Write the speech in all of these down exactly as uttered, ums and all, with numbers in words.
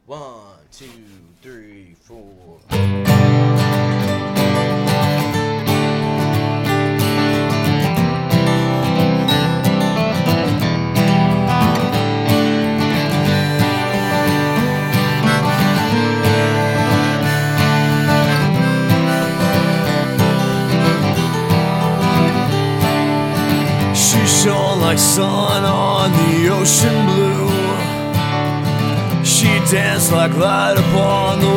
One, two, three, four. She shone like sun on the ocean blue. She danced like light upon the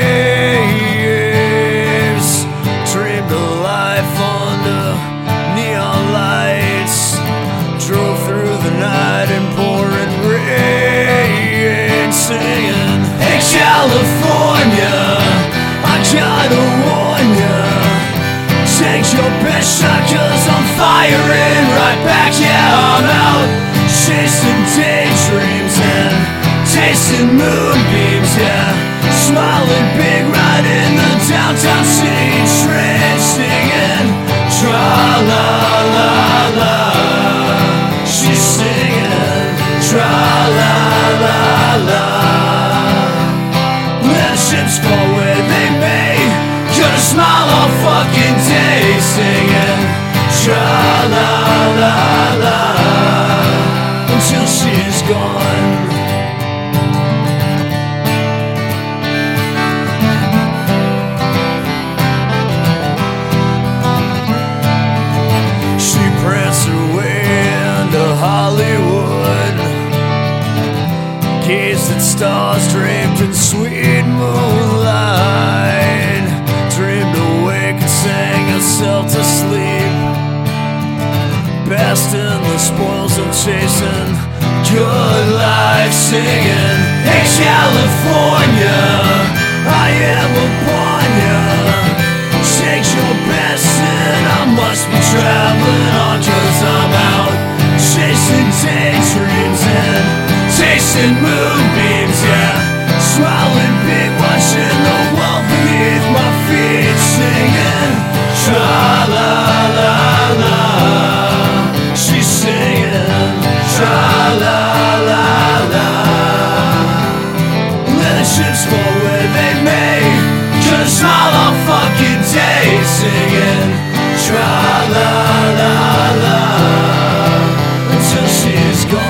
waves. Dreamed a life under neon lights. Drove through the night in pouring rain, singing, "Hey California, I gotta warn ya, take your best shot 'cause I'm firing right back. Yeah, I'm out chasing daydreams and tasting moonbeams, yeah. Smiling big right in the downtown city train, singing tra-la-la-la. She's singing tra-la-la-la. Let the ships fall where they may, gonna smile all fucking day, singing tra-la-la-la until she's gone. She pranced her way into Hollywood, gazed at stars draped in sweet moonlight, dreamed awake and sang herself to sleep, basked in the spoils of chasing good life, singing, "Hey California, I am upon ya, take your best and I must be traveling on, 'cause I'm out chasing daydreams and tasting moonbeams, yeah. Smiling big, watching the world beneath my feet, singing tra-la-la-la. She's singing tra-la-la-la. Let the chips fall where they may, gonna smile all fucking day, singing tra-la-la-la until she's gone.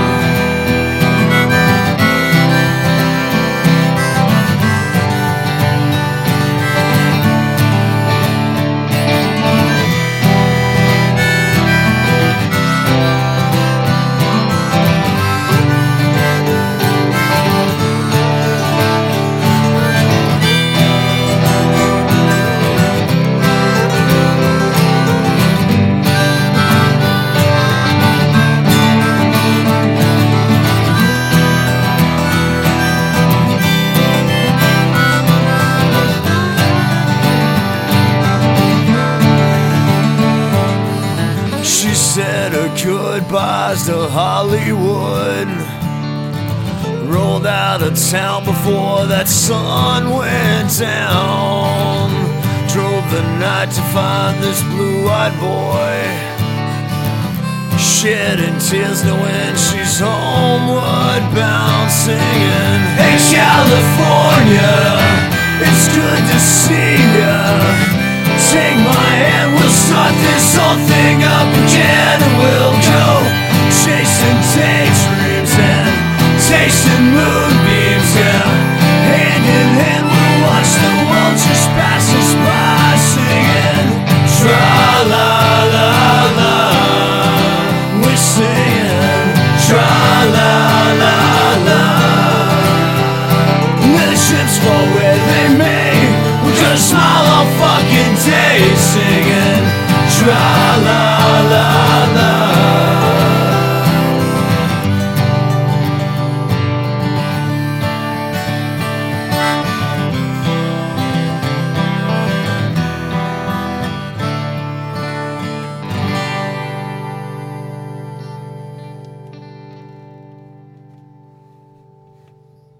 She said her goodbyes to Hollywood, rolled out of town before that sun went down, drove the night to find this blue-eyed boy, shedding tears knowing she's homeward bound, singing, "Hey California, it's good to see ya. Take my hand, we'll start this whole thing up again, and we'll go chasing daydreams and tasting moon."